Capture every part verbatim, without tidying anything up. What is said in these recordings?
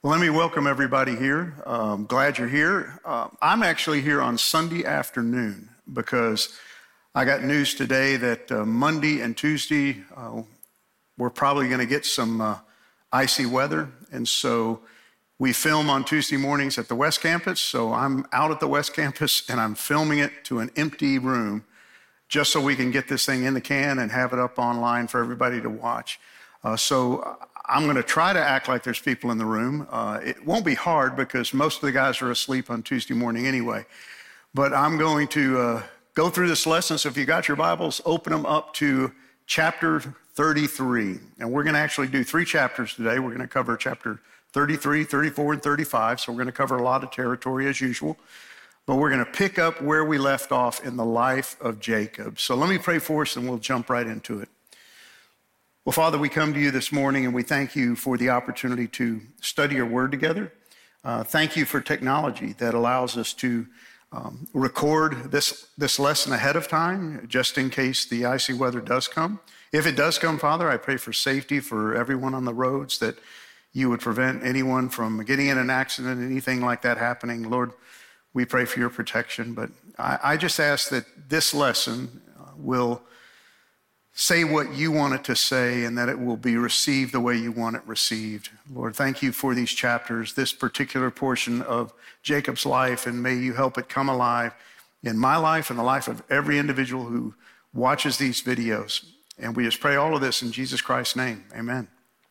Well, let me welcome everybody here. Um, glad you're here. Uh, I'm actually here on Sunday afternoon because I got news today that uh, Monday and Tuesday uh, we're probably going to get some uh, icy weather. And so we film on Tuesday mornings at the West Campus. So I'm out at the West Campus and I'm filming it to an empty room just so we can get this thing in the can and have it up online for everybody to watch. Uh, so I'm going to try to act like there's people in the room. Uh, it won't be hard because most of the guys are asleep on Tuesday morning anyway. But I'm going to uh, go through this lesson. So if you got your Bibles, open them up to chapter thirty-three. And we're going to actually do three chapters today. We're going to cover chapter thirty-three, thirty-four, and thirty-five. So we're going to cover a lot of territory as usual. But we're going to pick up where we left off in the life of Jacob. So let me pray for us and we'll jump right into it. Well, Father, we come to you this morning and we thank you for the opportunity to study your word together. Uh, thank you for technology that allows us to um, record this, this lesson ahead of time, just in case the icy weather does come. If it does come, Father, I pray for safety for everyone on the roads, that you would prevent anyone from getting in an accident, anything like that happening. Lord, we pray for your protection. But I, I just ask that this lesson uh, will say what you want it to say and that it will be received the way you want it received. Lord, thank you for these chapters, this particular portion of Jacob's life, and may you help it come alive in my life and the life of every individual who watches these videos. And we just pray all of this in Jesus Christ's name, amen.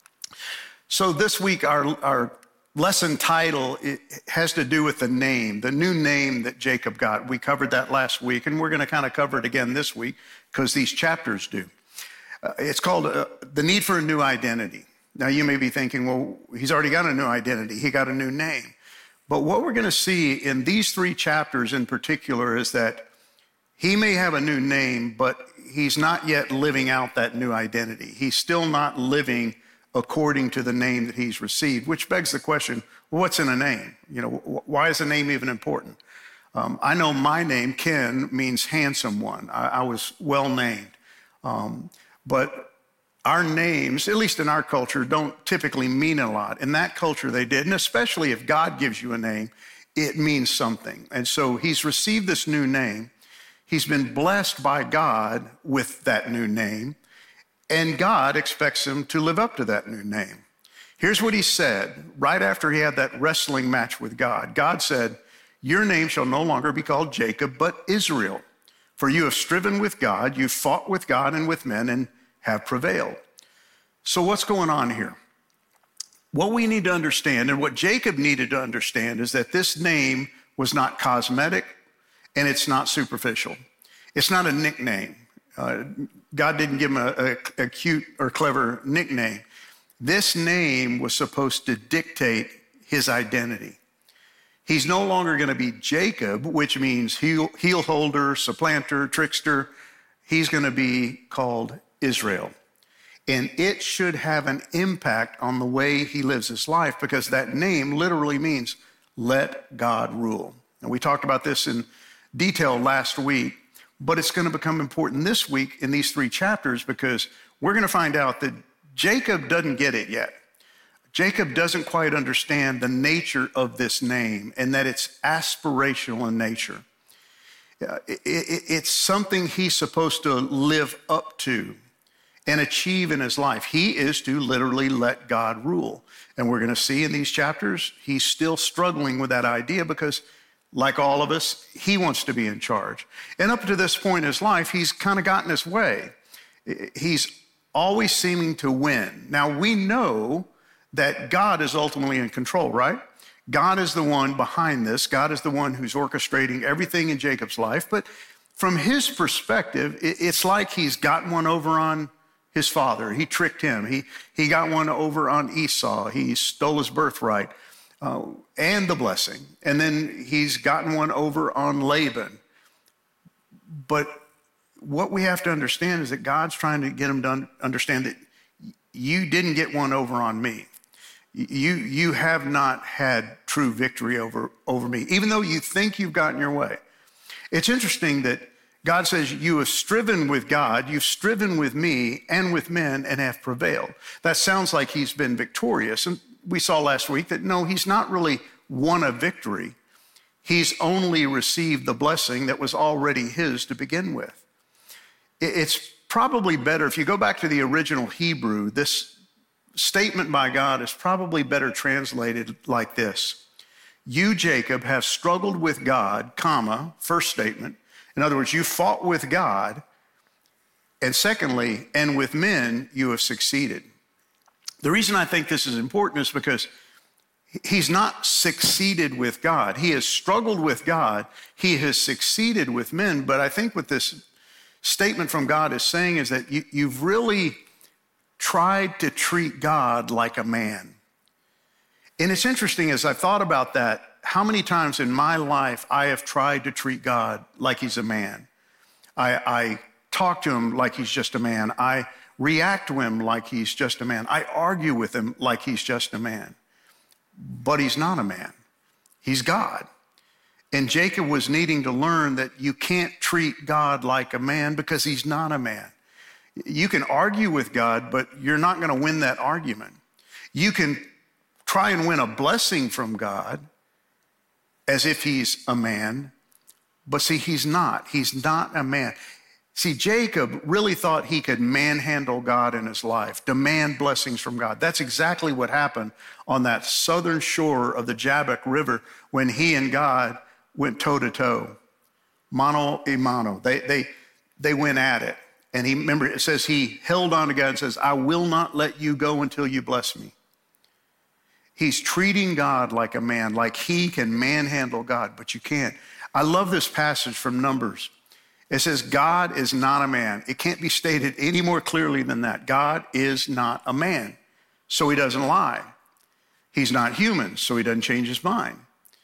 So this week, our, our lesson title it has to do with the name, the new name that Jacob got. We covered that last week, and we're going to kind of cover it again this week because these chapters do. Uh, it's called uh, The Need for a New Identity. Now, you may be thinking, well, he's already got a new identity. He got a new name. But what we're going to see in these three chapters in particular is that he may have a new name, but he's not yet living out that new identity. He's still not living according to the name that he's received, which begs the question, well, what's in a name? You know, why is a name even important? Um, I know my name, Ken, means handsome one. I, I was well named. Um, but our names, at least in our culture, don't typically mean a lot. In that culture, they did. And especially if God gives you a name, it means something. And so he's received this new name. He's been blessed by God with that new name. And God expects him to live up to that new name. Here's what he said right after he had that wrestling match with God. God said, "Your name shall no longer be called Jacob, but Israel. For you have striven with God, you've fought with God and with men, and have prevailed." So what's going on here? What we need to understand, and what Jacob needed to understand, is that this name was not cosmetic, and it's not superficial. It's not a nickname. Uh, God didn't give him a, a, a cute or clever nickname. This name was supposed to dictate his identity. He's no longer going to be Jacob, which means heel, heel holder, supplanter, trickster. He's going to be called Israel. And it should have an impact on the way he lives his life because that name literally means let God rule. And we talked about this in detail last week, but it's going to become important this week in these three chapters because we're going to find out that Jacob doesn't get it yet. Jacob doesn't quite understand the nature of this name and that it's aspirational in nature. It's something he's supposed to live up to and achieve in his life. He is to literally let God rule. And we're going to see in these chapters, he's still struggling with that idea because, like all of us, he wants to be in charge. And up to this point in his life, he's kind of gotten his way. He's always seeming to win. Now, we know that God is ultimately in control, right? God is the one behind this. God is the one who's orchestrating everything in Jacob's life. But from his perspective, it's like he's gotten one over on his father. He tricked him. He, he got one over on Esau. He stole his birthright uh, and the blessing. And then he's gotten one over on Laban. But what we have to understand is that God's trying to get him to understand that you didn't get one over on me. You, you have not had true victory over, over me, even though you think you've gotten your way. It's interesting that God says, you have striven with God, you've striven with me and with men and have prevailed. That sounds like he's been victorious. And we saw last week that no, he's not really won a victory. He's only received the blessing that was already his to begin with. It's probably better, if you go back to the original Hebrew, this statement by God is probably better translated like this. You, Jacob, have struggled with God, comma, first statement. In other words, you fought with God. And secondly, and with men, you have succeeded. The reason I think this is important is because he's not succeeded with God. He has struggled with God. He has succeeded with men. But I think what this statement from God is saying is that you, you've really tried to treat God like a man. And it's interesting, as I've thought about that, how many times in my life I have tried to treat God like he's a man. I, I talk to him like he's just a man. I react to him like he's just a man. I argue with him like he's just a man. But he's not a man. He's God. And Jacob was needing to learn that you can't treat God like a man because he's not a man. You can argue with God, but you're not going to win that argument. You can try and win a blessing from God as if he's a man, but see, he's not. He's not a man. See, Jacob really thought he could manhandle God in his life, demand blessings from God. That's exactly what happened on that southern shore of the Jabbok River when he and God went toe-to-toe, mano a mano. They, they, they went at it. And he, remember, it says he held on to God and says, I will not let you go until you bless me. He's treating God like a man, like he can manhandle God, but you can't. I love this passage from Numbers. It says, God is not a man. It can't be stated any more clearly than that. God is not a man, so he doesn't lie. He's not human, so he doesn't change his mind.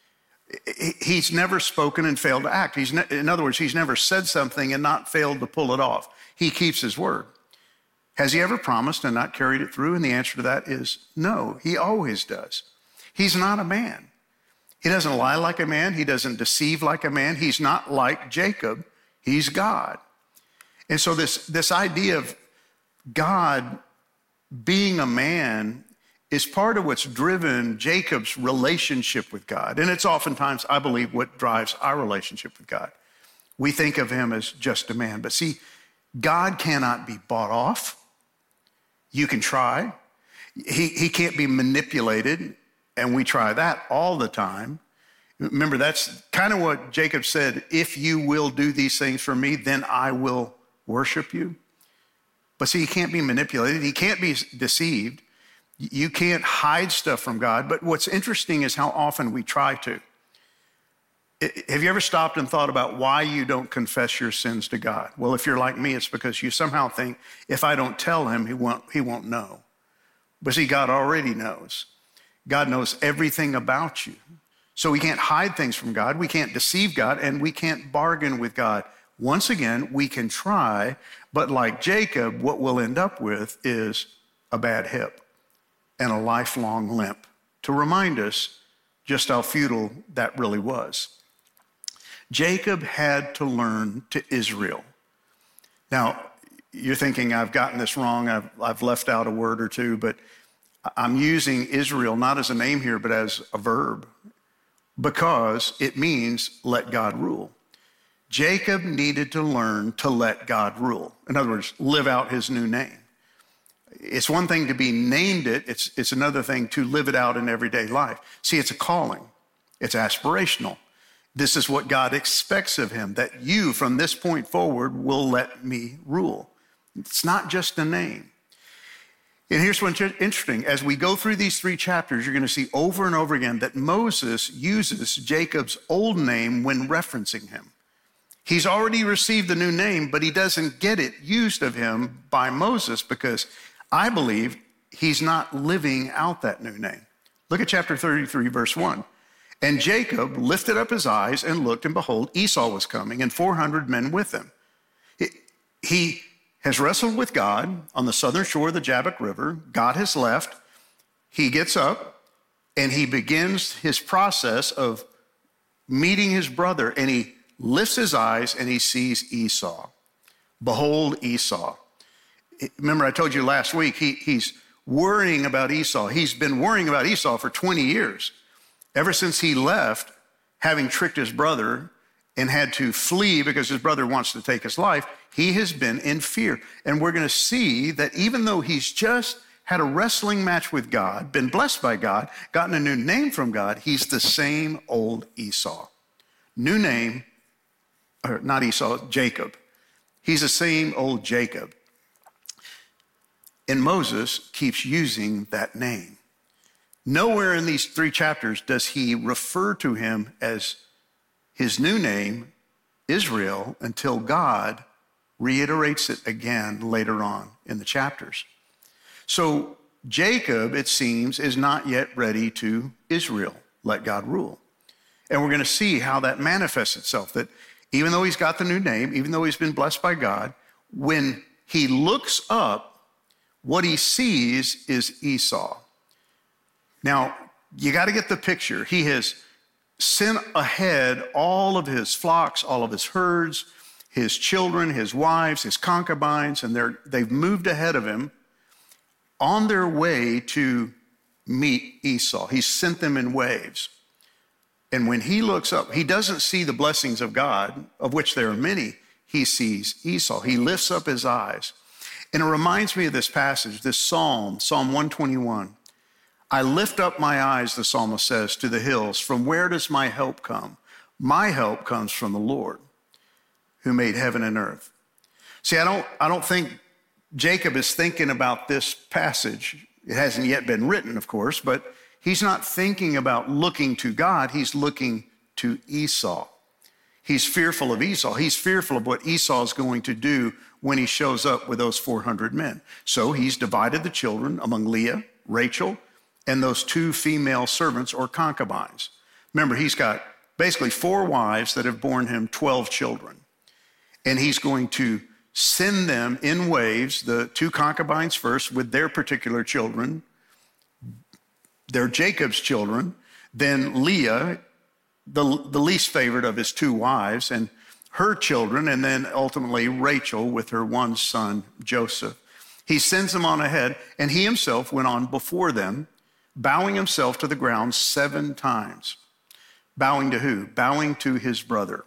He's never spoken and failed to act. He's ne- in other words, he's never said something and not failed to pull it off. He keeps his word. Has he ever promised and not carried it through? And the answer to that is no, he always does. He's not a man. He doesn't lie like a man. He doesn't deceive like a man. He's not like Jacob. He's God. And so this, this idea of God being a man is part of what's driven Jacob's relationship with God. And it's oftentimes, I believe, what drives our relationship with God. We think of him as just a man. But see, God cannot be bought off. You can try. He, he can't be manipulated, and we try that all the time. Remember, that's kind of what Jacob said, if you will do these things for me, then I will worship you. But see, he can't be manipulated. He can't be deceived. You can't hide stuff from God. But what's interesting is how often we try to. Have you ever stopped and thought about why you don't confess your sins to God? Well, if you're like me, it's because you somehow think if I don't tell him, he won't, he won't know. But see, God already knows. God knows everything about you. So we can't hide things from God. We can't deceive God, and we can't bargain with God. Once again, we can try, but like Jacob, what we'll end up with is a bad hip and a lifelong limp to remind us just how futile that really was. Jacob had to learn to Israel. Now, you're thinking I've gotten this wrong. I've, I've left out a word or two, but I'm using Israel not as a name here, but as a verb because it means let God rule. Jacob needed to learn to let God rule. In other words, live out his new name. It's one thing to be named it. It's, it's another thing to live it out in everyday life. See, it's a calling. It's aspirational. This is what God expects of him, that you from this point forward will let me rule. It's not just a name. And here's what's interesting. As we go through these three chapters, you're going to see over and over again that Moses uses Jacob's old name when referencing him. He's already received the new name, but he doesn't get it used of him by Moses because I believe he's not living out that new name. Look at chapter thirty-three, verse one. And Jacob lifted up his eyes and looked, and behold, Esau was coming, and four hundred men with him. He has wrestled with God on the southern shore of the Jabbok River. God has left. He gets up, and he begins his process of meeting his brother, and he lifts his eyes, and he sees Esau. Behold, Esau. Remember, I told you last week, he, he's worrying about Esau. He's been worrying about Esau for twenty years. Ever since he left, having tricked his brother and had to flee because his brother wants to take his life, he has been in fear. And we're going to see that even though he's just had a wrestling match with God, been blessed by God, gotten a new name from God, he's the same old Esau. New name, or not Esau, Jacob. He's the same old Jacob. And Moses keeps using that name. Nowhere in these three chapters does he refer to him as his new name, Israel, until God reiterates it again later on in the chapters. So Jacob, it seems, is not yet ready to Israel, let God rule. And we're going to see how that manifests itself, that even though he's got the new name, even though he's been blessed by God, when he looks up, what he sees is Esau. Now, you got to get the picture. He has sent ahead all of his flocks, all of his herds, his children, his wives, his concubines, and they're, they've moved ahead of him on their way to meet Esau. He sent them in waves. And when he looks up, he doesn't see the blessings of God, of which there are many. He sees Esau. He lifts up his eyes. And it reminds me of this passage, this psalm, Psalm one twenty-one. I lift up my eyes, the psalmist says, to the hills. From where does my help come? My help comes from the Lord, who made heaven and earth. See, I don't, I don't think Jacob is thinking about this passage. It hasn't yet been written, of course, but he's not thinking about looking to God. He's looking to Esau. He's fearful of Esau. He's fearful of what Esau is going to do when he shows up with those four hundred men. So he's divided the children among Leah, Rachel, and those two female servants or concubines. Remember, he's got basically four wives that have borne him twelve children. And he's going to send them in waves, the two concubines first with their particular children. They're Jacob's children. Then Leah, the, the least favorite of his two wives, and her children, and then ultimately Rachel with her one son, Joseph. He sends them on ahead, and he himself went on before them, bowing himself to the ground seven times. Bowing to who? Bowing to his brother.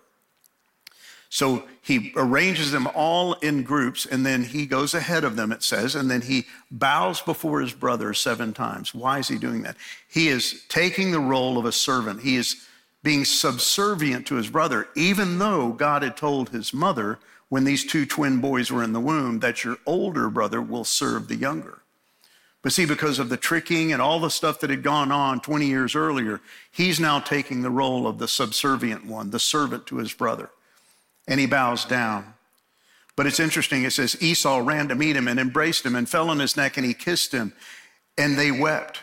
So he arranges them all in groups, and then he goes ahead of them, it says, and then he bows before his brother seven times. Why is he doing that? He is taking the role of a servant. He is being subservient to his brother, even though God had told his mother when these two twin boys were in the womb that your older brother will serve the younger. But see, because of the tricking and all the stuff that had gone on twenty years earlier, he's now taking the role of the subservient one, the servant to his brother. And he bows down. But it's interesting, it says, Esau ran to meet him and embraced him and fell on his neck and he kissed him, and they wept.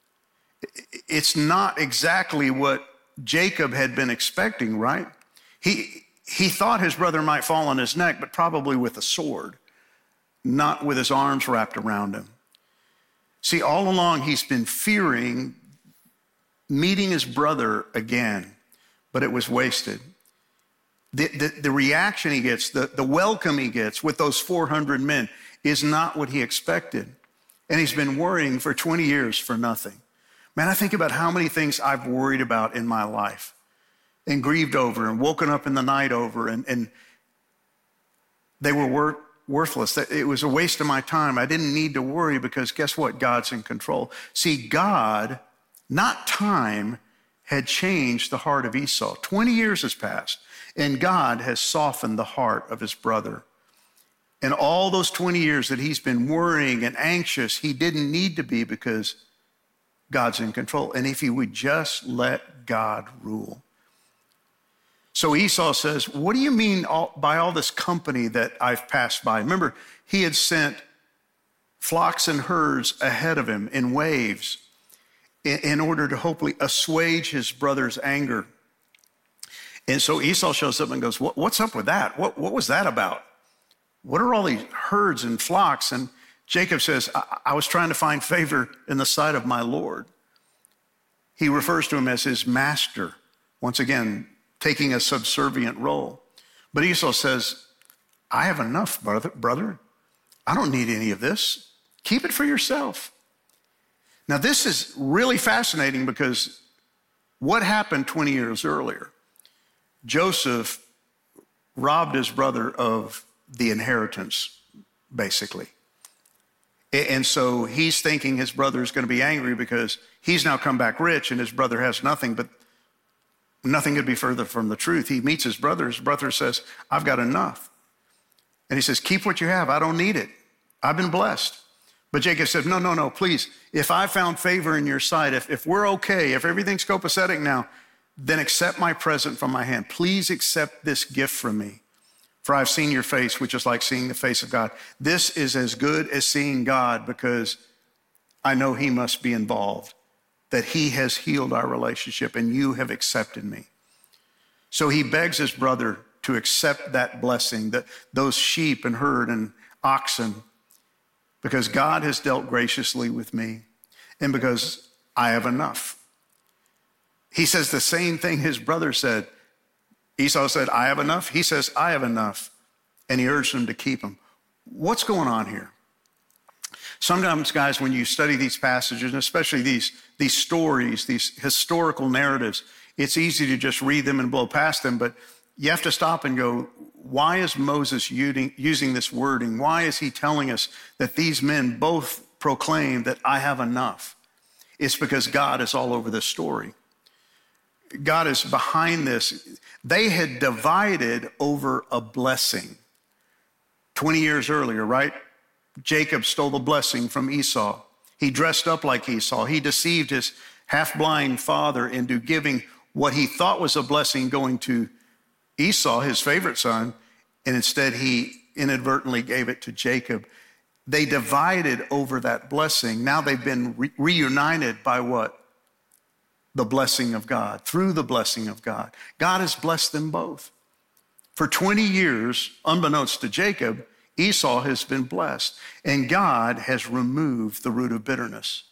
It's not exactly what Jacob had been expecting, right? He, he thought his brother might fall on his neck, but probably with a sword, not with his arms wrapped around him. See, all along he's been fearing meeting his brother again, but it was wasted. The, the, the reaction he gets, the, the welcome he gets with those four hundred men is not what he expected. And he's been worrying for twenty years for nothing. Man, I think about how many things I've worried about in my life and grieved over and woken up in the night over, and, and they were wor- worthless. It was a waste of my time. I didn't need to worry because guess what? God's in control. See, God, not time, had changed the heart of Esau. twenty years has passed, and God has softened the heart of his brother. And all those twenty years that he's been worrying and anxious, he didn't need to be because God's in control. And if he would just let God rule. So Esau says, what do you mean all, by all this company that I've passed by? Remember, he had sent flocks and herds ahead of him in waves in, in order to hopefully assuage his brother's anger. And so Esau shows up and goes, what, what's up with that? What, what was that about? What are all these herds and flocks? And Jacob says, I, I was trying to find favor in the sight of my Lord. He refers to him as his master, once again, taking a subservient role. But Esau says, I have enough, brother. brother. I don't need any of this. Keep it for yourself. Now, this is really fascinating because what happened twenty years earlier? Joseph robbed his brother of the inheritance, basically. And so he's thinking his brother is going to be angry because he's now come back rich and his brother has nothing, but nothing could be further from the truth. He meets his brother. His brother says, I've got enough. And he says, keep what you have. I don't need it. I've been blessed. But Jacob said, no, no, no, please. If I found favor in your sight, if, if we're okay, if everything's copacetic now, then accept my present from my hand. Please accept this gift from me. For I've seen your face, which is like seeing the face of God. This is as good as seeing God because I know he must be involved, that he has healed our relationship and you have accepted me. So he begs his brother to accept that blessing, that those sheep and herd and oxen, because God has dealt graciously with me and because I have enough. He says the same thing his brother said. Esau said, I have enough. He says, I have enough. And he urged him to keep him. What's going on here? Sometimes, guys, when you study these passages, and especially these, these stories, these historical narratives, it's easy to just read them and blow past them, but you have to stop and go, why is Moses using, using this wording? Why is he telling us that these men both proclaim that I have enough? It's because God is all over this story. God is behind this. They had divided over a blessing twenty years earlier, right? Jacob stole the blessing from Esau. He dressed up like Esau. He deceived his half-blind father into giving what he thought was a blessing going to Esau, his favorite son, and instead he inadvertently gave it to Jacob. They divided over that blessing. Now they've been re- reunited by what? The blessing of God, through the blessing of God. God has blessed them both. For twenty years, unbeknownst to Jacob, Esau has been blessed, and God has removed the root of bitterness.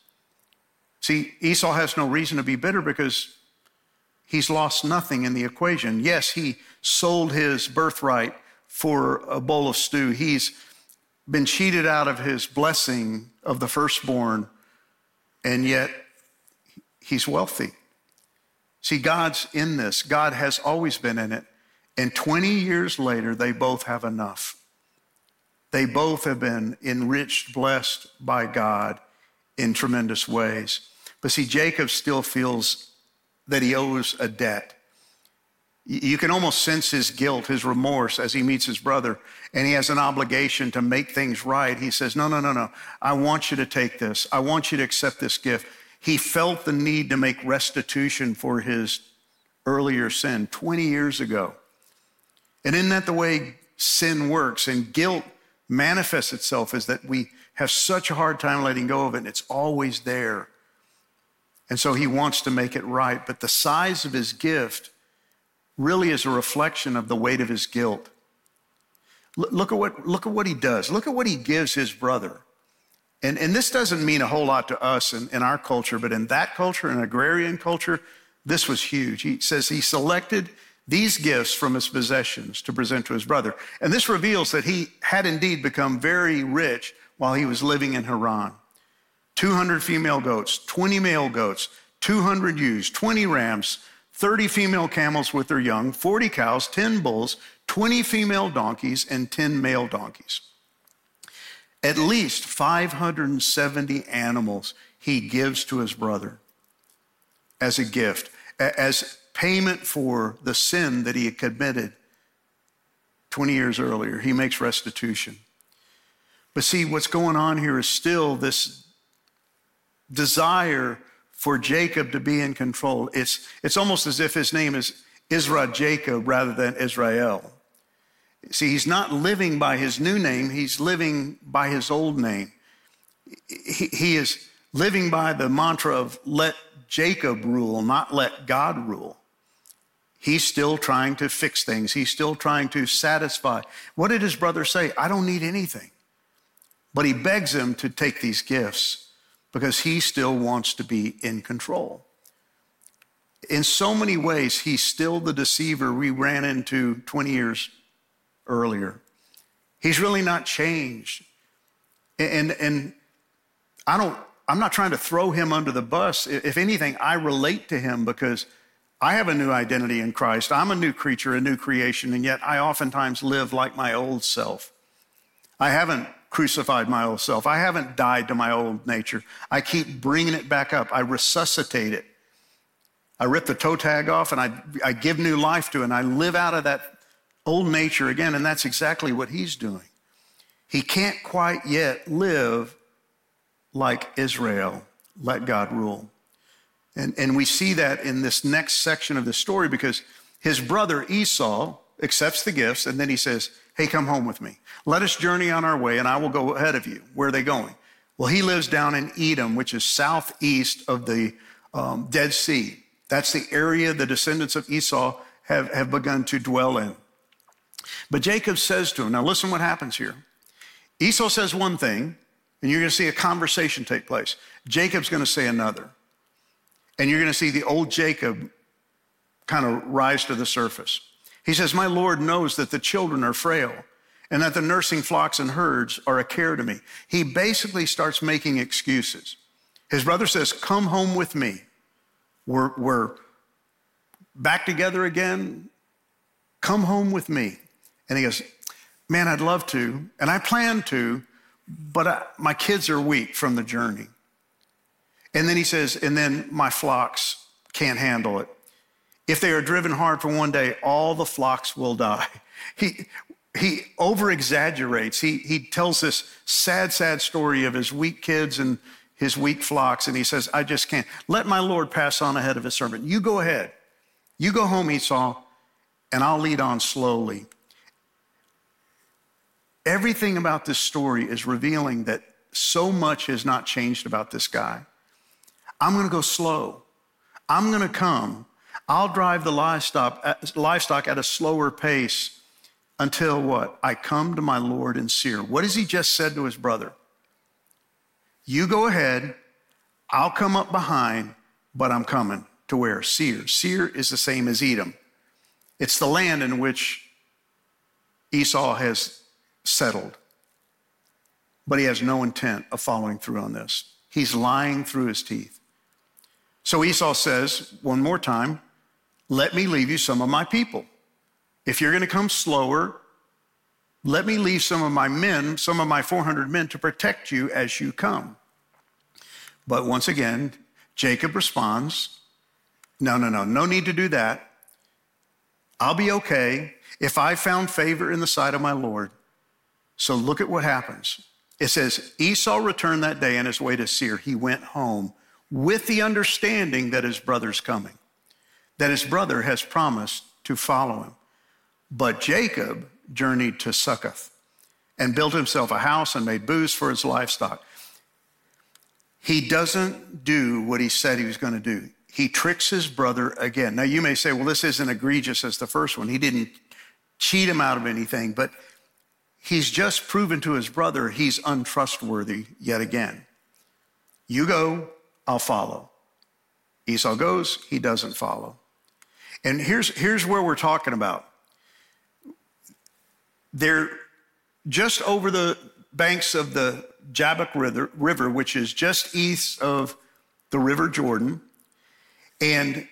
See, Esau has no reason to be bitter because he's lost nothing in the equation. Yes, he sold his birthright for a bowl of stew. He's been cheated out of his blessing of the firstborn, and yet he's wealthy. See, God's in this. God has always been in it. And twenty years later, they both have enough. They both have been enriched, blessed by God in tremendous ways. But see, Jacob still feels that he owes a debt. You can almost sense his guilt, his remorse as he meets his brother, and he has an obligation to make things right. He says, no, no, no, no. I want you to take this. I want you to accept this gift. He felt the need to make restitution for his earlier sin twenty years ago. And isn't that the way sin works? And guilt manifests itself is that we have such a hard time letting go of it, and it's always there. And so he wants to make it right. But the size of his gift really is a reflection of the weight of his guilt. Look at what, look at what he does. Look at what he gives his brother. And, and this doesn't mean a whole lot to us in, in our culture, but in that culture, in agrarian culture, this was huge. He says he selected these gifts from his possessions to present to his brother. And this reveals that he had indeed become very rich while he was living in Haran. two hundred female goats, twenty male goats, two hundred ewes, twenty rams, thirty female camels with their young, forty cows, ten bulls, twenty female donkeys, and ten male donkeys. At least five hundred seventy animals he gives to his brother as a gift, as payment for the sin that he had committed twenty years earlier. He makes restitution. But see, what's going on here is still this desire for Jacob to be in control. It's, it's almost as if his name is Israel Jacob rather than Israel. See, he's not living by his new name. He's living by his old name. He, he is living by the mantra of let Jacob rule, not let God rule. He's still trying to fix things. He's still trying to satisfy. What did his brother say? I don't need anything. But he begs him to take these gifts because he still wants to be in control. In so many ways, he's still the deceiver we ran into twenty years earlier. He's really not changed. And, and I don't, I'm not trying to throw him under the bus. If anything, I relate to him because I have a new identity in Christ. I'm a new creature, a new creation, and yet I oftentimes live like my old self. I haven't crucified my old self. I haven't died to my old nature. I keep bringing it back up. I resuscitate it. I rip the toe tag off and I, I give new life to it, and I live out of that old nature again, and that's exactly what he's doing. He can't quite yet live like Israel. Let God rule. And, and we see that in this next section of the story because his brother Esau accepts the gifts, and then he says, hey, come home with me. Let us journey on our way, and I will go ahead of you. Where are they going? Well, he lives down in Edom, which is southeast of the um, Dead Sea. That's the area the descendants of Esau have, have begun to dwell in. But Jacob says to him, now listen what happens here. Esau says one thing, and you're going to see a conversation take place. Jacob's going to say another. And you're going to see the old Jacob kind of rise to the surface. He says, my Lord knows that the children are frail and that the nursing flocks and herds are a care to me. He basically starts making excuses. His brother says, come home with me. We're, we're back together again. Come home with me. And he goes, man, I'd love to, and I plan to, but I, my kids are weak from the journey. And then he says, and then my flocks can't handle it. If they are driven hard for one day, all the flocks will die. He, he over-exaggerates. He, he tells this sad, sad story of his weak kids and his weak flocks, and he says, I just can't. Let my Lord pass on ahead of his servant. You go ahead. You go home, Esau, and I'll lead on slowly. Everything about this story is revealing that so much has not changed about this guy. I'm going to go slow. I'm going to come. I'll drive the livestock, livestock at a slower pace until what? I come to my Lord in Seir. What has he just said to his brother? You go ahead. I'll come up behind, but I'm coming to where? Seir. Seir is the same as Edom. It's the land in which Esau has settled. But he has no intent of following through on this. He's lying through his teeth. So Esau says, one more time, let me leave you some of my people. If you're going to come slower, let me leave some of my men, some of my four hundred men to protect you as you come. But once again, Jacob responds, no, no, no, no need to do that. I'll be okay if I found favor in the sight of my Lord. So look at what happens. It says, Esau returned that day on his way to Seir. He went home with the understanding that his brother's coming, that his brother has promised to follow him. But Jacob journeyed to Succoth and built himself a house and made booths for his livestock. He doesn't do what he said he was going to do. He tricks his brother again. Now you may say, well, this isn't egregious as the first one. He didn't cheat him out of anything, but he's just proven to his brother he's untrustworthy yet again. You go, I'll follow. Esau goes, he doesn't follow. And here's, here's where we're talking about. They're just over the banks of the Jabbok River, river, which is just east of the River Jordan. And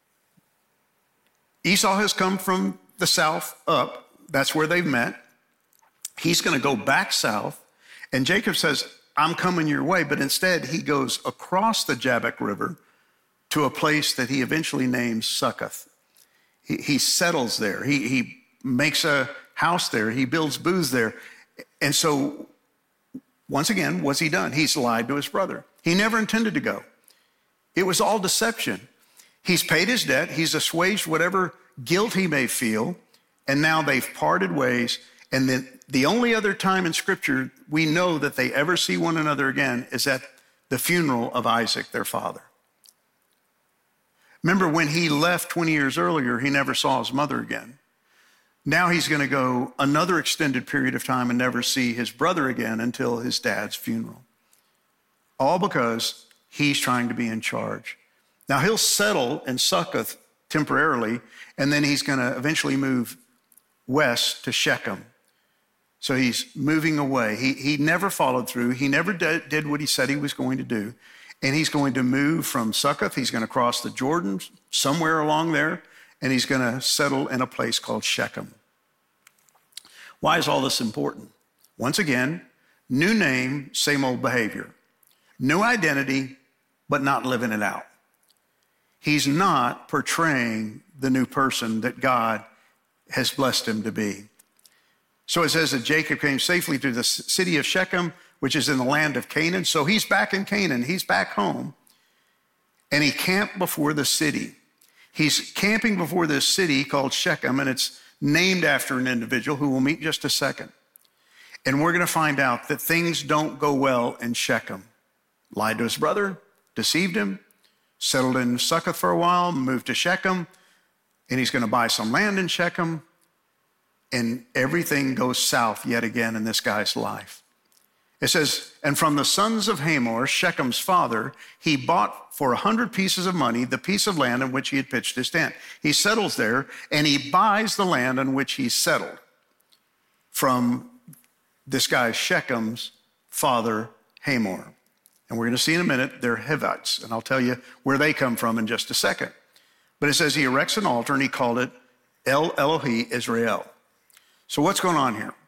Esau has come from the south up. That's where they've met. He's going to go back south. And Jacob says, I'm coming your way. But instead, he goes across the Jabbok River to a place that he eventually names Succoth. He, he settles there. He, he makes a house there. He builds booths there. And so, once again, what's he done? He's lied to his brother. He never intended to go. It was all deception. He's paid his debt. He's assuaged whatever guilt he may feel. And now they've parted ways. And then the only other time in Scripture we know that they ever see one another again is at the funeral of Isaac, their father. Remember, when he left twenty years earlier, he never saw his mother again. Now he's going to go another extended period of time and never see his brother again until his dad's funeral. All because he's trying to be in charge. Now he'll settle in Succoth temporarily, and then he's going to eventually move west to Shechem. So he's moving away. He, he never followed through. He never did, did what he said he was going to do. And he's going to move from Succoth. He's going to cross the Jordan somewhere along there, and he's going to settle in a place called Shechem. Why is all this important? Once again, new name, same old behavior. New identity, but not living it out. He's not portraying the new person that God has blessed him to be. So it says that Jacob came safely to the city of Shechem, which is in the land of Canaan. So he's back in Canaan. He's back home. And he camped before the city. He's camping before this city called Shechem, and it's named after an individual who we'll meet in just a second. And we're going to find out that things don't go well in Shechem. Lied to his brother, deceived him, settled in Succoth for a while, moved to Shechem, and he's going to buy some land in Shechem, and everything goes south yet again in this guy's life. It says, and from the sons of Hamor, Shechem's father, he bought for a hundred pieces of money the piece of land in which he had pitched his tent. He settles there, and he buys the land on which he settled from this guy Shechem's father, Hamor. And we're going to see in a minute, they're Hivites, and I'll tell you where they come from in just a second. But it says he erects an altar, and he called it El Elohi Israel. So what's going on here?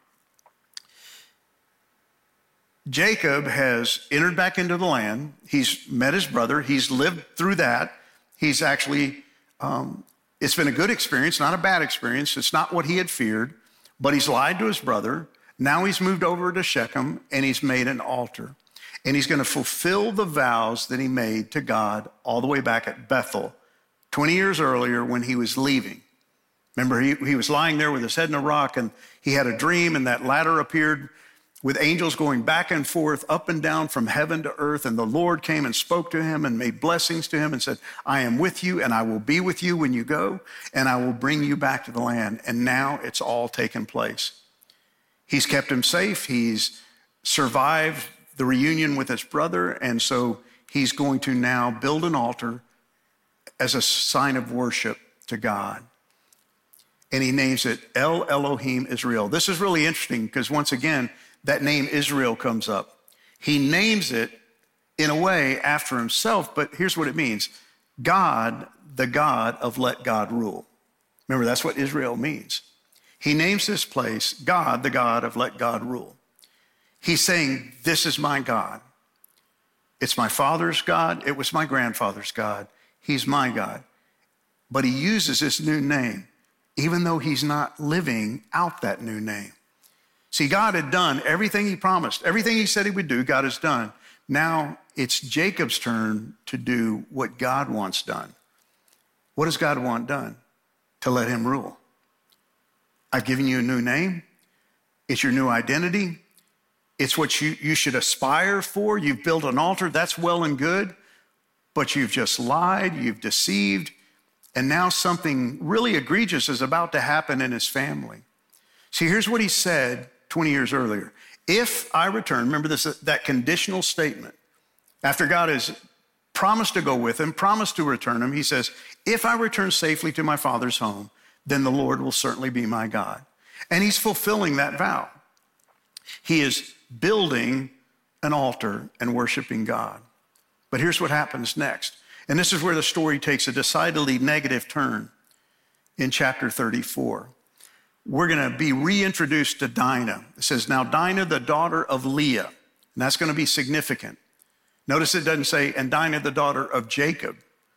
Jacob has entered back into the land. He's met his brother. He's lived through that. He's actually, um, it's been a good experience, not a bad experience. It's not what he had feared, but he's lied to his brother. Now he's moved over to Shechem, and he's made an altar. And he's going to fulfill the vows that he made to God all the way back at Bethel twenty years earlier when he was leaving. Remember, he, he was lying there with his head in a rock, and he had a dream, and that ladder appeared with angels going back and forth, up and down from heaven to earth. And the Lord came and spoke to him and made blessings to him and said, I am with you, and I will be with you when you go, and I will bring you back to the land. And now it's all taken place. He's kept him safe. He's survived the reunion with his brother, and so he's going to now build an altar as a sign of worship to God. And he names it El Elohim Israel. This is really interesting because once again, that name Israel comes up. He names it in a way after himself, but here's what it means. God, the God of let God rule. Remember, that's what Israel means. He names this place God, the God of let God rule. He's saying, this is my God. It's my father's God. It was my grandfather's God. He's my God. But he uses this new name, even though he's not living out that new name. See, God had done everything he promised. Everything he said he would do, God has done. Now it's Jacob's turn to do what God wants done. What does God want done? To let him rule. I've given you a new name. It's your new identity. It's what you, you should aspire for. You've built an altar. That's well and good. But you've just lied. You've deceived. And now something really egregious is about to happen in his family. See, here's what he said twenty years earlier. If I return, remember this, that conditional statement. After God has promised to go with him, promised to return him, he says, if I return safely to my father's home, then the Lord will certainly be my God. And he's fulfilling that vow. He is building an altar and worshiping God. But here's what happens next. And this is where the story takes a decidedly negative turn in chapter thirty-four. We're going to be reintroduced to Dinah. It says, now Dinah, the daughter of Leah. And that's going to be significant. Notice it doesn't say, and Dinah, the daughter of Jacob.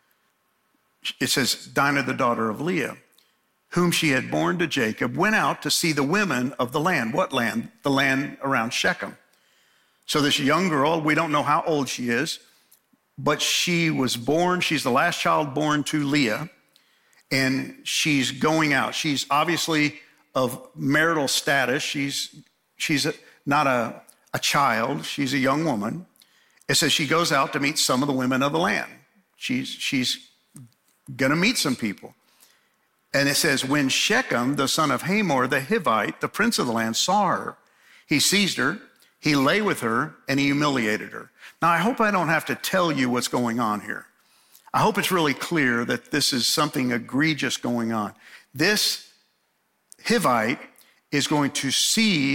It says, Dinah, the daughter of Leah, whom she had borne to Jacob, went out to see the women of the land. What land? The land around Shechem. So this young girl, we don't know how old she is, but she was born, she's the last child born to Leah, and she's going out. She's obviously of marital status. She's, she's a, not a, a child, she's a young woman. It says she goes out to meet some of the women of the land. She's, she's gonna meet some people. And it says, when Shechem, the son of Hamor, the Hivite, the prince of the land, saw her, he seized her, he lay with her, and he humiliated her. Now, I hope I don't have to tell you what's going on here. I hope it's really clear that this is something egregious going on. This Hivite is going to see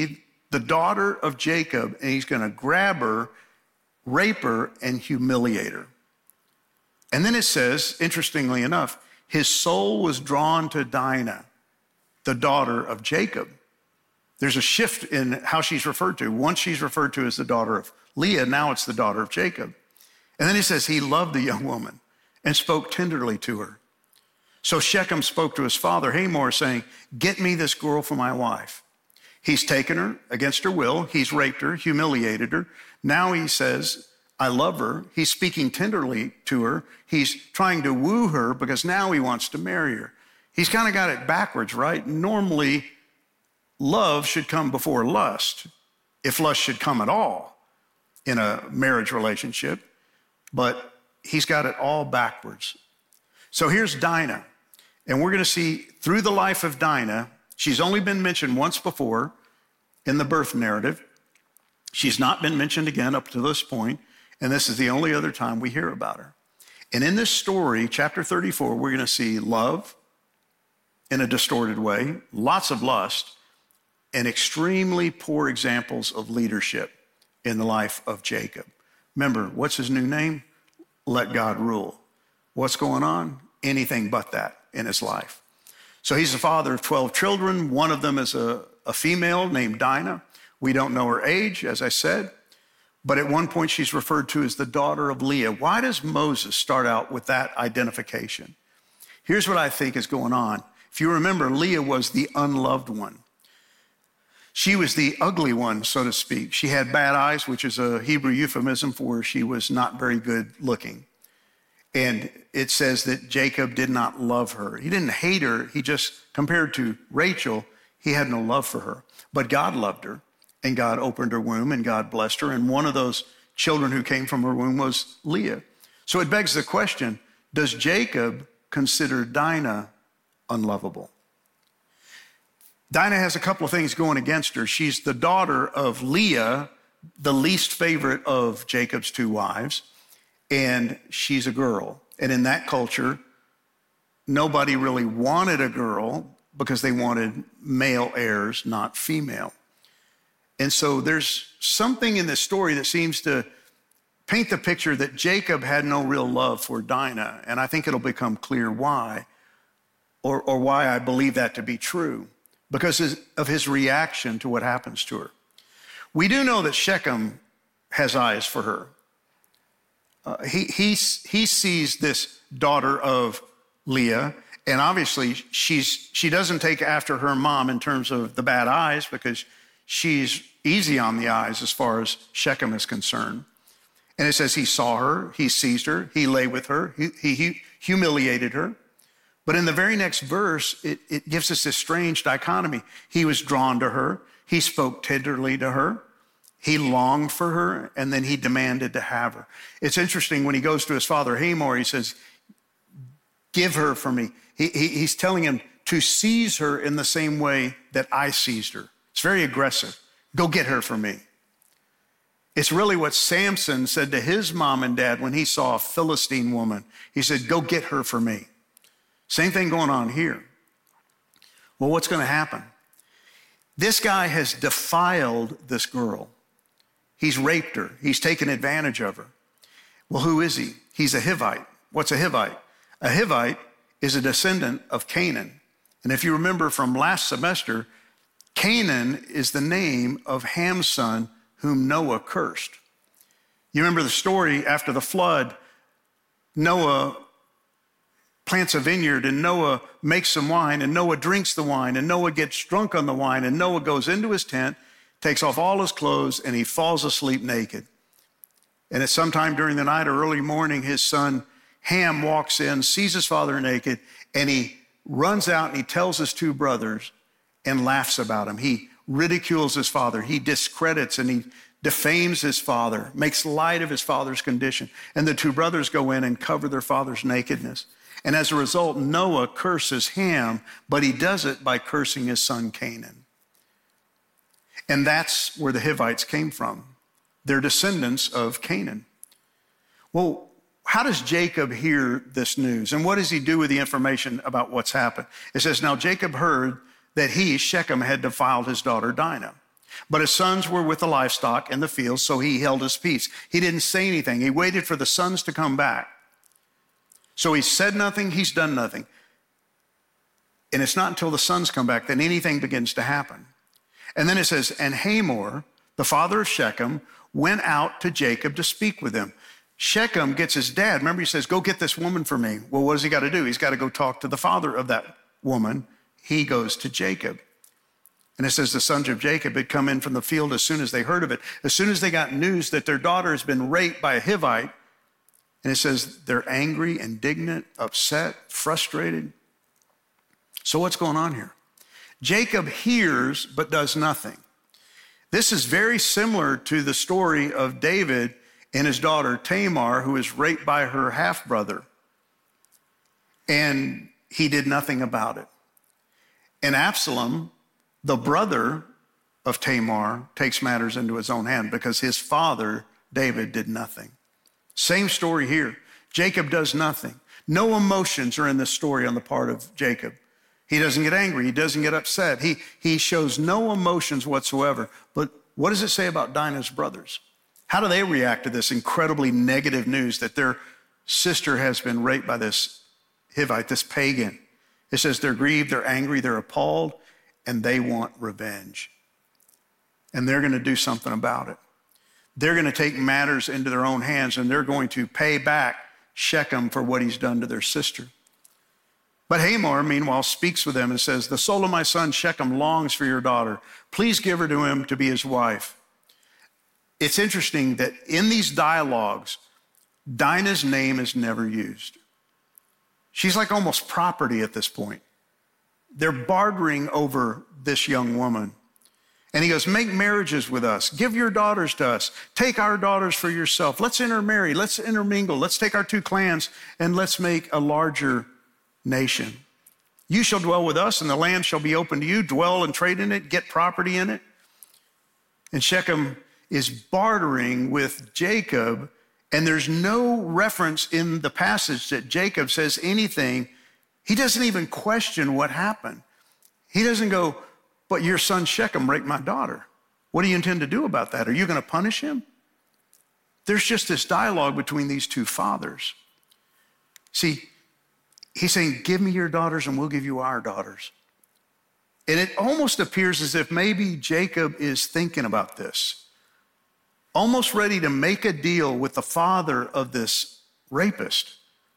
the daughter of Jacob, and he's going to grab her, rape her, and humiliate her. And then it says, interestingly enough, his soul was drawn to Dinah, the daughter of Jacob. There's a shift in how she's referred to. Once she's referred to as the daughter of Leah, now it's the daughter of Jacob. And then he says he loved the young woman and spoke tenderly to her. So Shechem spoke to his father Hamor, saying, get me this girl for my wife. He's taken her against her will. He's raped her, humiliated her. Now he says, I love her. He's speaking tenderly to her. He's trying to woo her because now he wants to marry her. He's kind of got it backwards, right? Normally, love should come before lust, if lust should come at all in a marriage relationship, but he's got it all backwards. So here's Dinah, and we're going to see through the life of Dinah, she's only been mentioned once before in the birth narrative. She's not been mentioned again up to this point, and this is the only other time we hear about her. And in this story, chapter thirty-four, we're going to see love in a distorted way, lots of lust, and extremely poor examples of leadership in the life of Jacob. Remember, what's his new name? Let God rule. What's going on? Anything but that in his life. So he's the father of twelve children. One of them is a, a female named Dinah. We don't know her age, as I said, but at one point she's referred to as the daughter of Leah. Why does Moses start out with that identification? Here's what I think is going on. If you remember, Leah was the unloved one. She was the ugly one, so to speak. She had bad eyes, which is a Hebrew euphemism for she was not very good looking. And it says that Jacob did not love her. He didn't hate her. He just, compared to Rachel, he had no love for her. But God loved her, and God opened her womb, and God blessed her. And one of those children who came from her womb was Leah. So it begs the question, does Jacob consider Dinah unlovable? Dinah has a couple of things going against her. She's the daughter of Leah, the least favorite of Jacob's two wives, and she's a girl. And in that culture, nobody really wanted a girl because they wanted male heirs, not female. And so there's something in this story that seems to paint the picture that Jacob had no real love for Dinah, and I think it'll become clear why, or, or why I believe that to be true. Because of his reaction to what happens to her. We do know that Shechem has eyes for her. Uh, he, he, he sees this daughter of Leah, and obviously she's, she doesn't take after her mom in terms of the bad eyes because she's easy on the eyes as far as Shechem is concerned. And it says he saw her, he seized her, he lay with her, he, he, he humiliated her. But in the very next verse, it, it gives us this strange dichotomy. He was drawn to her. He spoke tenderly to her. He longed for her, and then he demanded to have her. It's interesting when he goes to his father Hamor, he says, give her for me. He, he, he's telling him to seize her in the same way that I seized her. It's very aggressive. Go get her for me. It's really what Samson said to his mom and dad when he saw a Philistine woman. He said, go get her for me. Same thing going on here. Well, what's going to happen? This guy has defiled this girl. He's raped her. He's taken advantage of her. Well, who is he? He's a Hivite. What's a Hivite? A Hivite is a descendant of Canaan. And if you remember from last semester, Canaan is the name of Ham's son whom Noah cursed. You remember the story after the flood, Noah plants a vineyard, and Noah makes some wine, and Noah drinks the wine, and Noah gets drunk on the wine, and Noah goes into his tent, takes off all his clothes, and he falls asleep naked. And at some time during the night or early morning, his son Ham walks in, sees his father naked, and he runs out and he tells his two brothers and laughs about him. He ridicules his father. He discredits and he defames his father, makes light of his father's condition. And the two brothers go in and cover their father's nakedness. And as a result, Noah curses Ham, but he does it by cursing his son Canaan. And that's where the Hivites came from. They're descendants of Canaan. Well, how does Jacob hear this news? And what does he do with the information about what's happened? It says, now Jacob heard that he, Shechem, had defiled his daughter Dinah. But his sons were with the livestock in the fields, so he held his peace. He didn't say anything. He waited for the sons to come back. So he said nothing, he's done nothing. And it's not until the sons come back that anything begins to happen. And then it says, and Hamor, the father of Shechem, went out to Jacob to speak with him. Shechem gets his dad. Remember, he says, go get this woman for me. Well, what does he got to do? He's got to go talk to the father of that woman. He goes to Jacob. And it says the sons of Jacob had come in from the field as soon as they heard of it. As soon as they got news that their daughter has been raped by a Hivite, and it says they're angry, indignant, upset, frustrated. So what's going on here? Jacob hears but does nothing. This is very similar to the story of David and his daughter Tamar, who was raped by her half-brother. And he did nothing about it. And Absalom, the brother of Tamar, takes matters into his own hand because his father, David, did nothing. Same story here. Jacob does nothing. No emotions are in this story on the part of Jacob. He doesn't get angry. He doesn't get upset. He, he shows no emotions whatsoever. But what does it say about Dinah's brothers? How do they react to this incredibly negative news that their sister has been raped by this Hivite, this pagan? It says they're grieved, they're angry, they're appalled, and they want revenge. And they're going to do something about it. They're going to take matters into their own hands, and they're going to pay back Shechem for what he's done to their sister. But Hamor, meanwhile, speaks with them and says, the soul of my son Shechem longs for your daughter. Please give her to him to be his wife. It's interesting that in these dialogues, Dinah's name is never used. She's like almost property at this point. They're bartering over this young woman. And he goes, make marriages with us. Give your daughters to us. Take our daughters for yourself. Let's intermarry. Let's intermingle. Let's take our two clans and let's make a larger nation. You shall dwell with us and the land shall be open to you. Dwell and trade in it. Get property in it. And Shechem is bartering with Jacob. And there's no reference in the passage that Jacob says anything. He doesn't even question what happened. He doesn't go, but your son Shechem raped my daughter. What do you intend to do about that? Are you going to punish him? There's just this dialogue between these two fathers. See, he's saying, give me your daughters and we'll give you our daughters. And it almost appears as if maybe Jacob is thinking about this, almost ready to make a deal with the father of this rapist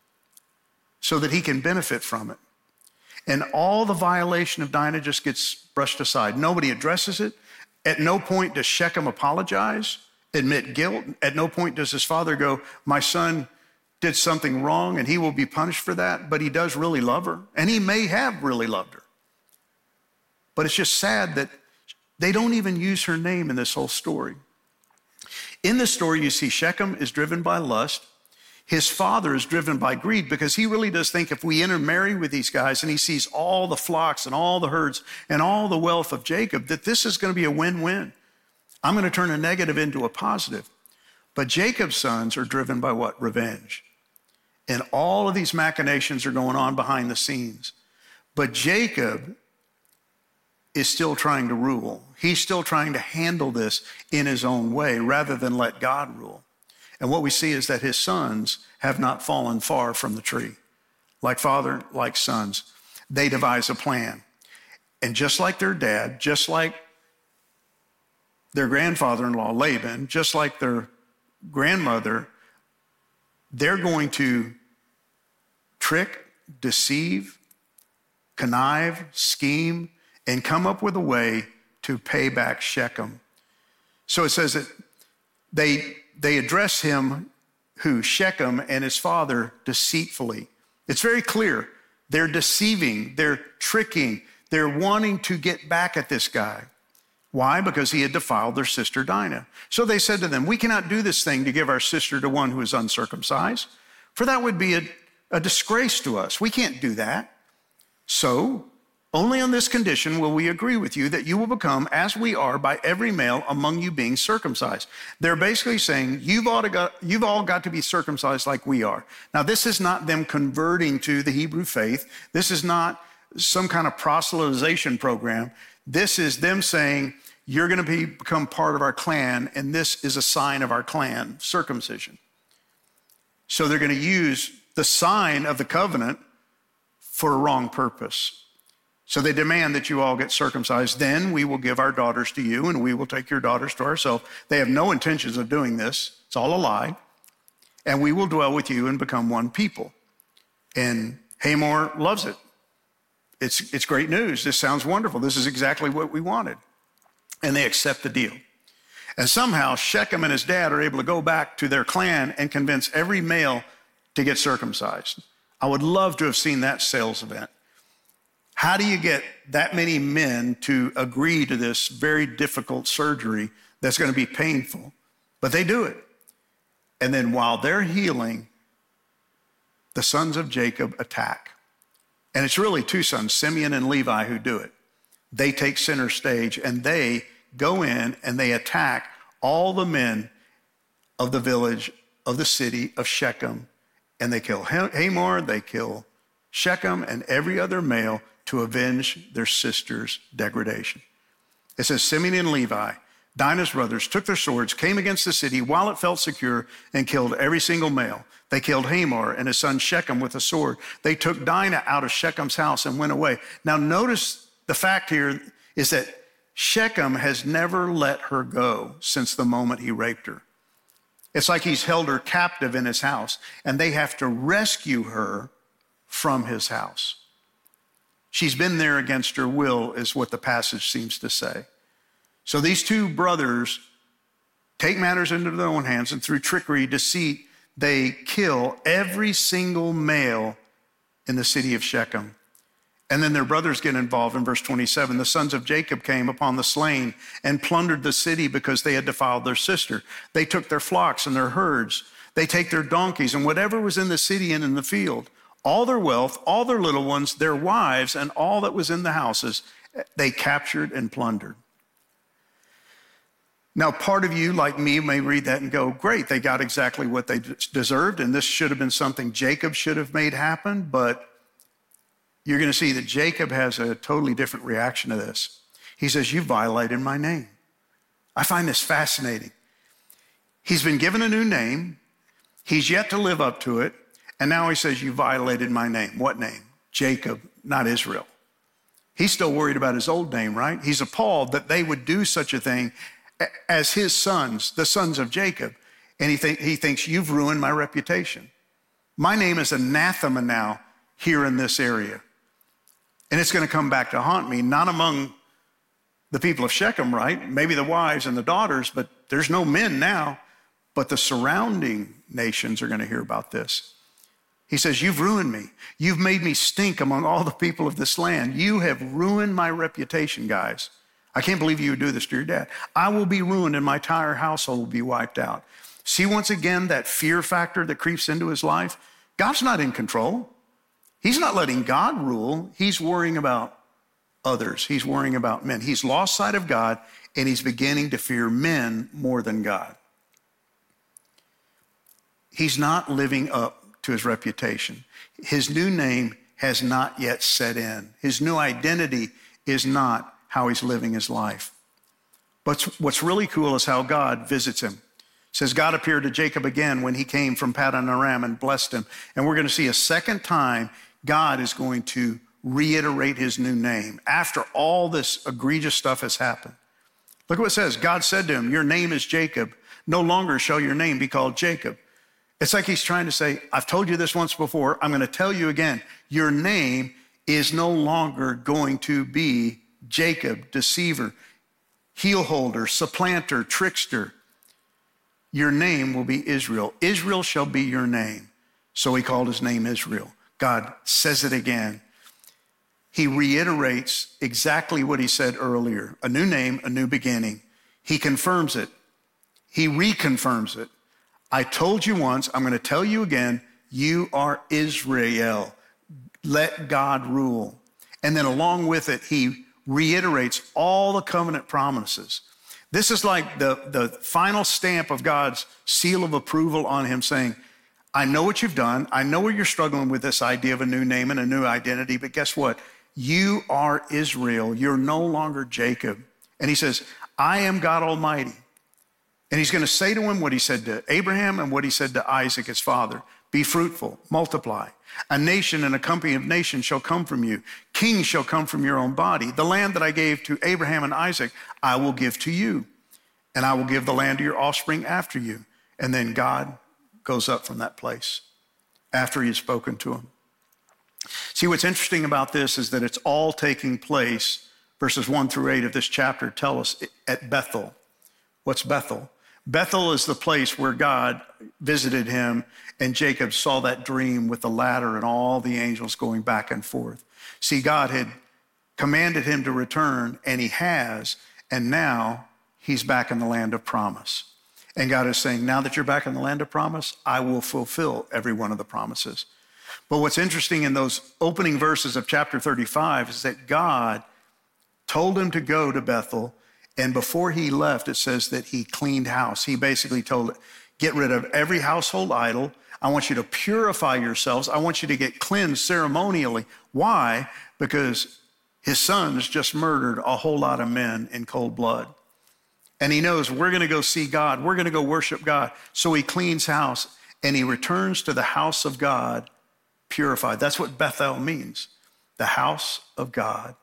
so that he can benefit from it. And all the violation of Dinah just gets brushed aside. Nobody addresses it. At no point does Shechem apologize, admit guilt. At no point does his father go, my son did something wrong and he will be punished for that, but he does really love her. And he may have really loved her. But it's just sad that they don't even use her name in this whole story. In this story, you see Shechem is driven by lust. His father is driven by greed because he really does think if we intermarry with these guys and he sees all the flocks and all the herds and all the wealth of Jacob, that this is going to be a win-win. I'm going to turn a negative into a positive. But Jacob's sons are driven by what? Revenge. And all of these machinations are going on behind the scenes. But Jacob is still trying to rule. He's still trying to handle this in his own way rather than let God rule. And what we see is that his sons have not fallen far from the tree. Like father, like sons. They devise a plan. And just like their dad, just like their grandfather-in-law, Laban, just like their grandmother, they're going to trick, deceive, connive, scheme, and come up with a way to pay back Shechem. So it says that they, they address him, who, Shechem, and his father deceitfully. It's very clear. They're deceiving, they're tricking, they're wanting to get back at this guy. Why? Because he had defiled their sister Dinah. So they said to them, we cannot do this thing to give our sister to one who is uncircumcised, for that would be a, a disgrace to us. We can't do that. So only on this condition will we agree with you that you will become as we are by every male among you being circumcised. They're basically saying, you've all got, you've all got to be circumcised like we are. Now, this is not them converting to the Hebrew faith. This is not some kind of proselytization program. This is them saying, you're going to be, become part of our clan, and this is a sign of our clan, circumcision. So they're going to use the sign of the covenant for a wrong purpose. So they demand that you all get circumcised. Then we will give our daughters to you, and we will take your daughters to ourselves. They have no intentions of doing this. It's all a lie. And we will dwell with you and become one people. And Hamor loves it. It's, it's great news. This sounds wonderful. This is exactly what we wanted. And they accept the deal. And somehow Shechem and his dad are able to go back to their clan and convince every male to get circumcised. I would love to have seen that sales event. How do you get that many men to agree to this very difficult surgery that's going to be painful? But they do it. And then while they're healing, the sons of Jacob attack. And it's really two sons, Simeon and Levi, who do it. They take center stage and they go in and they attack all the men of the village, of the city of Shechem. And they kill Hamor, they kill Shechem and every other male to avenge their sister's degradation. It says Simeon and Levi, Dinah's brothers, took their swords, came against the city while it felt secure, and killed every single male. They killed Hamor and his son Shechem with a sword. They took Dinah out of Shechem's house and went away. Now notice the fact here is that Shechem has never let her go since the moment he raped her. It's like he's held her captive in his house, and they have to rescue her from his house. She's been there against her will, is what the passage seems to say. So these two brothers take matters into their own hands, and through trickery, deceit, they kill every single male in the city of Shechem. And then their brothers get involved in verse twenty-seven. The sons of Jacob came upon the slain and plundered the city because they had defiled their sister. They took their flocks and their herds. They take their donkeys and whatever was in the city and in the field. All their wealth, all their little ones, their wives, and all that was in the houses, they captured and plundered. Now, part of you, like me, may read that and go, great, they got exactly what they deserved, and this should have been something Jacob should have made happen, but you're going to see that Jacob has a totally different reaction to this. He says, you violated my name. I find this fascinating. He's been given a new name. He's yet to live up to it. And now he says, you violated my name. What name? Jacob, not Israel. He's still worried about his old name, right? He's appalled that they would do such a thing as his sons, the sons of Jacob. And he, th- he thinks, you've ruined my reputation. My name is anathema now here in this area. And it's going to come back to haunt me, not among the people of Shechem, right? Maybe the wives and the daughters, but there's no men now. But the surrounding nations are going to hear about this. He says, you've ruined me. You've made me stink among all the people of this land. You have ruined my reputation, guys. I can't believe you would do this to your dad. I will be ruined and my entire household will be wiped out. See, once again, that fear factor that creeps into his life. God's not in control. He's not letting God rule. He's worrying about others. He's worrying about men. He's lost sight of God, and he's beginning to fear men more than God. He's not living up to his reputation. His new name has not yet set in. His new identity is not how he's living his life. But what's really cool is how God visits him. It says God appeared to Jacob again when he came from Paddan Aram and blessed him. And we're going to see a second time God is going to reiterate his new name after all this egregious stuff has happened. Look what it says. God said to him, your name is Jacob. No longer shall your name be called Jacob. It's like he's trying to say, I've told you this once before. I'm going to tell you again. Your name is no longer going to be Jacob, deceiver, heel holder, supplanter, trickster. Your name will be Israel. Israel shall be your name. So he called his name Israel. God says it again. He reiterates exactly what he said earlier. A new name, a new beginning. He confirms it. He reconfirms it. I told you once, I'm going to tell you again, you are Israel. Let God rule. And then along with it, he reiterates all the covenant promises. This is like the, the final stamp of God's seal of approval on him saying, I know what you've done. I know where you're struggling with this idea of a new name and a new identity, but guess what? You are Israel. You're no longer Jacob. And he says, I am God Almighty. And he's going to say to him what he said to Abraham and what he said to Isaac, his father. Be fruitful, multiply. A nation and a company of nations shall come from you. Kings shall come from your own body. The land that I gave to Abraham and Isaac, I will give to you. And I will give the land to your offspring after you. And then God goes up from that place after he has spoken to him. See, what's interesting about this is that it's all taking place, verses one through eight of this chapter tell us, at Bethel. What's Bethel? Bethel is the place where God visited him, and Jacob saw that dream with the ladder and all the angels going back and forth. See, God had commanded him to return, and he has, and now he's back in the land of promise. And God is saying, now that you're back in the land of promise, I will fulfill every one of the promises. But what's interesting in those opening verses of chapter thirty-five is that God told him to go to Bethel, and before he left, it says that he cleaned house. He basically told it, get rid of every household idol. I want you to purify yourselves. I want you to get cleansed ceremonially. Why? Because his sons just murdered a whole lot of men in cold blood. And he knows we're going to go see God. We're going to go worship God. So he cleans house and he returns to the house of God purified. That's what Bethel means, the house of God.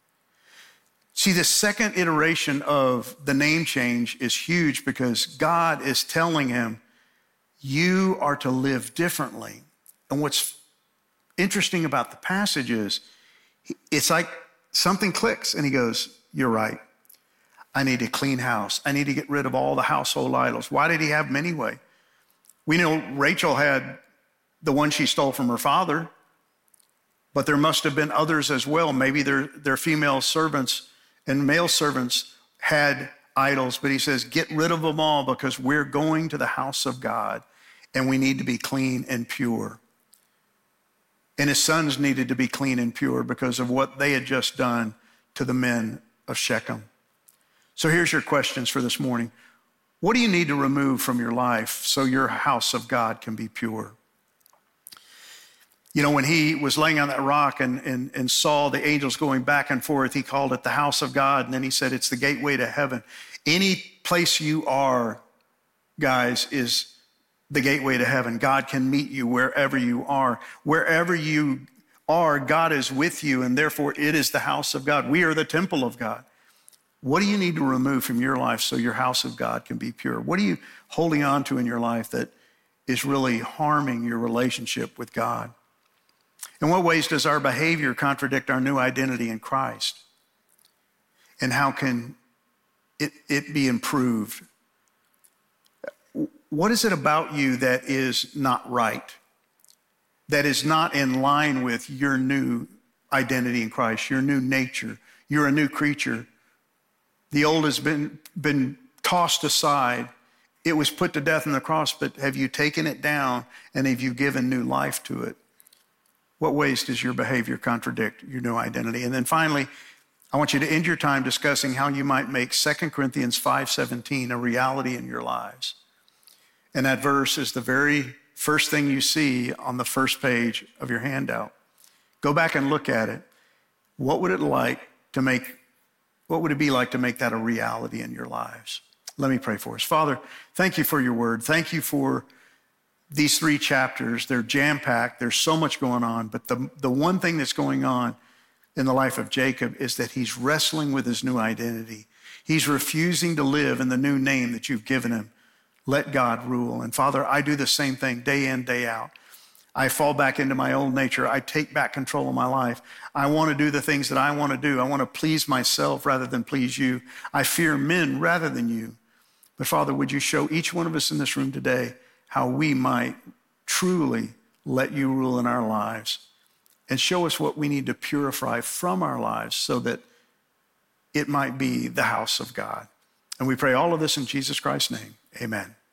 See, the second iteration of the name change is huge because God is telling him, you are to live differently. And what's interesting about the passage is, it's like something clicks and he goes, you're right. I need a clean house. I need to get rid of all the household idols. Why did he have them anyway? We know Rachel had the one she stole from her father, but there must have been others as well. Maybe their, their female servants and male servants had idols, but he says, get rid of them all because we're going to the house of God and we need to be clean and pure. And his sons needed to be clean and pure because of what they had just done to the men of Shechem. So here's your questions for this morning. What do you need to remove from your life so your house of God can be pure? You know, when he was laying on that rock and, and, and saw the angels going back and forth, he called it the house of God. And then he said, it's the gateway to heaven. Any place you are, guys, is the gateway to heaven. God can meet you wherever you are. Wherever you are, God is with you, and therefore it is the house of God. We are the temple of God. What do you need to remove from your life so your house of God can be pure? What are you holding on to in your life that is really harming your relationship with God? In what ways does our behavior contradict our new identity in Christ? And how can it, it be improved? What is it about you that is not right, that is not in line with your new identity in Christ, your new nature? You're a new creature. The old has been, been tossed aside. It was put to death on the cross, but have you taken it down and have you given new life to it? What ways does your behavior contradict your new identity? And then finally, I want you to end your time discussing how you might make Second Corinthians five seventeen a reality in your lives. And that verse is the very first thing you see on the first page of your handout. Go back and look at it. What would it like to make, what would it be like to make that a reality in your lives? Let me pray for us. Father, thank you for your word. Thank you for these three chapters. They're jam-packed. There's so much going on. But the, the one thing that's going on in the life of Jacob is that he's wrestling with his new identity. He's refusing to live in the new name that you've given him. Let God rule. And Father, I do the same thing day in, day out. I fall back into my old nature. I take back control of my life. I want to do the things that I want to do. I want to please myself rather than please you. I fear men rather than you. But Father, would you show each one of us in this room today how we might truly let you rule in our lives, and show us what we need to purify from our lives so that it might be the house of God. And we pray all of this in Jesus Christ's name. Amen.